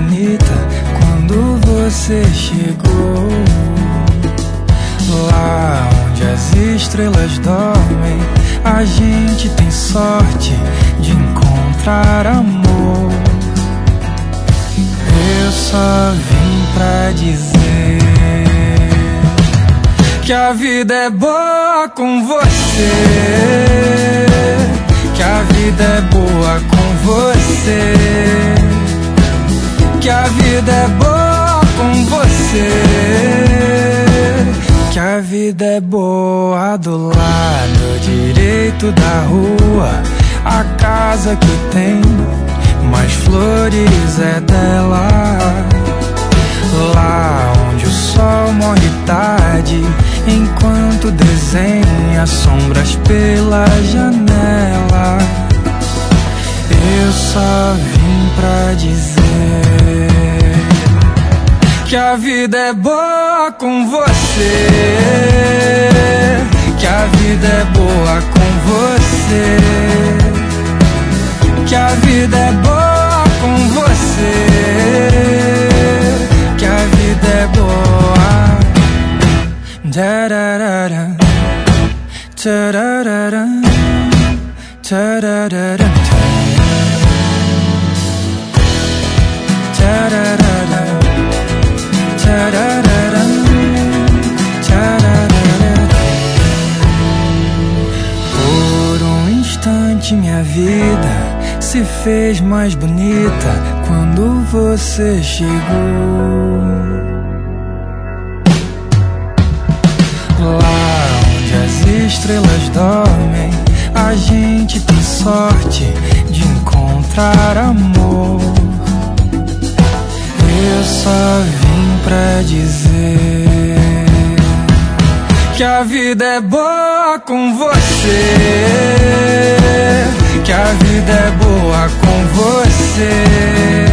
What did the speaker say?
bonita quando você chegou. Lá onde as estrelas dormem, a gente tem sorte de encontrar amor. Eu só vim pra dizer que a vida é boa com você, que a vida é boa com você, que a vida é boa com você, que a vida é boa do lado direito da rua. A casa que tem mais flores é dela. Lá onde o sol morre tarde, enquanto desenha sombras pela janela. Eu só vim pra dizer que a vida é boa com você, que a vida é boa com você, que a vida é boa com você, que a vida é boa. Tararara, tararara, tararara, tararara, tararara, tararara. Por um instante minha vida se fez mais bonita quando você chegou. Lá onde as estrelas dormem, a gente tem sorte de encontrar amor. Eu só vim pra dizer que a vida é boa com você, que a vida é boa com você,